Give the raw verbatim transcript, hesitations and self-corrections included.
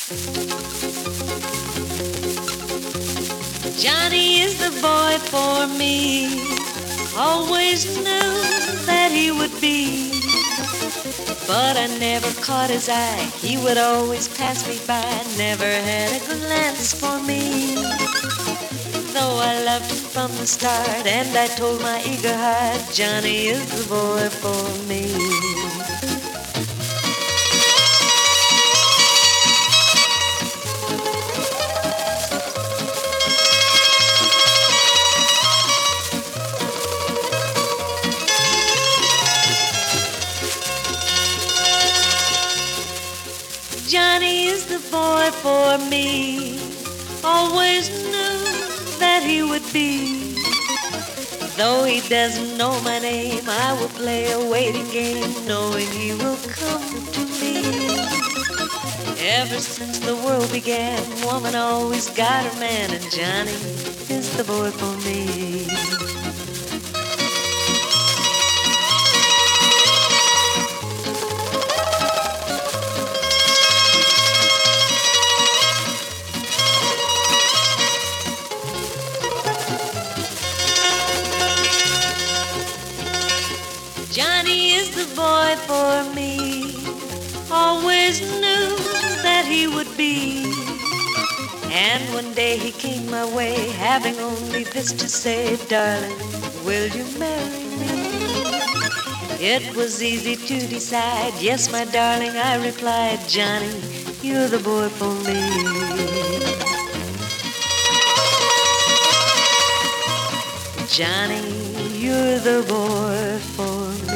Johnny is the boy for me. Always knew that he would be, but I never caught his eye. He would always pass me by, never had a glance for me. Though I loved him from the start, and I told my eager heart, Johnny is the boy for me. Johnny is the boy for me. Always knew that he would be. Though he doesn't know my name, I will play a waiting game, knowing he will come to me. Ever since the world began, woman always got her man, and Johnny is the boy for me. Johnny is the boy for me. Always knew that he would be. And one day he came my way, having only this to say, darling, will you marry me? It was easy to decide. Yes, my darling, I replied, Johnny, you're the boy for me. Johnny, you're the boy for me.